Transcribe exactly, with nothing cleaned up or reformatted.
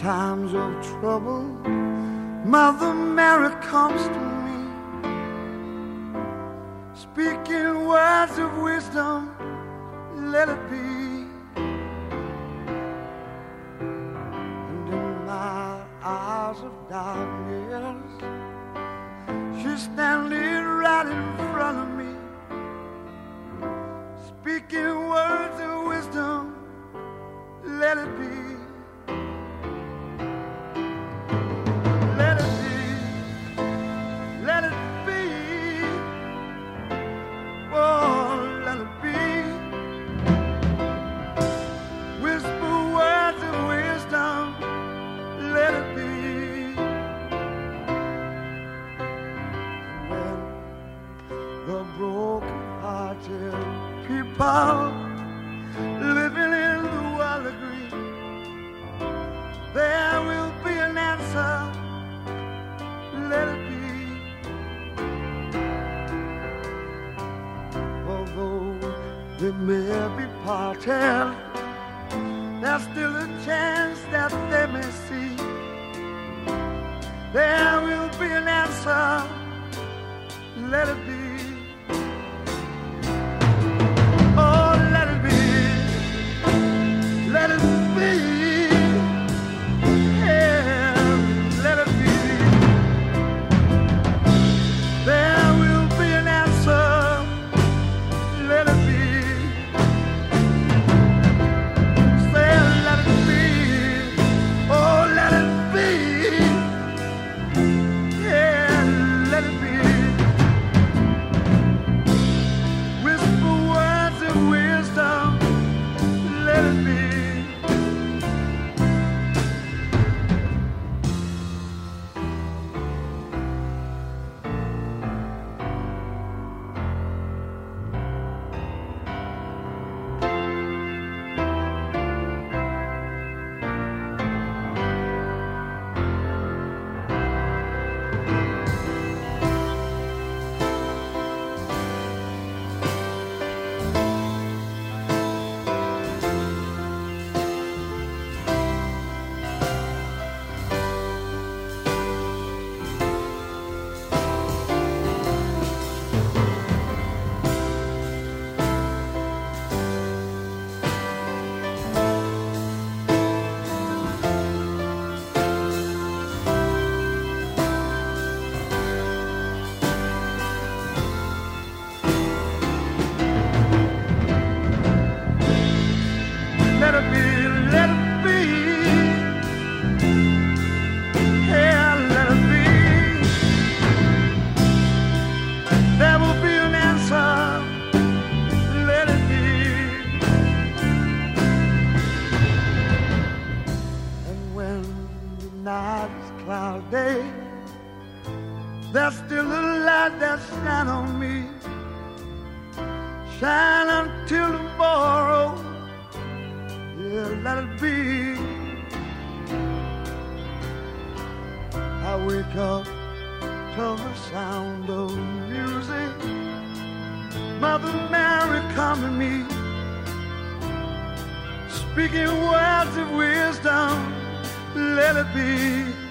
times of trouble, Mother Mary comes to me, speaking words of wisdom, let it be. And in my hours of darkness, she's standing right in front of me, speaking words of wisdom, let it be. Let it be. Let it be. Oh, let it be. Whisper words of wisdom, let it be. When the broken-hearted people living in the world agree, there will be an answer, let it be. Although they may be parted, there's still a chance that they may see. There will be an answer, let it be. Oh, let it be. Let it be. Yeah, let it be. There will be an answer, let it be. Say, let it be. Oh, let it be. Yeah, let it be. Whisper words of wisdom, let it be. Let it be, let it be. Yeah, let it be. There will be an answer, let it be. And when the night is cloudy, there's still a light that shines on me. Shine until tomorrow. Yeah, let it be. I wake up to the sound of music, Mother Mary come to me, speaking words of wisdom, let it be.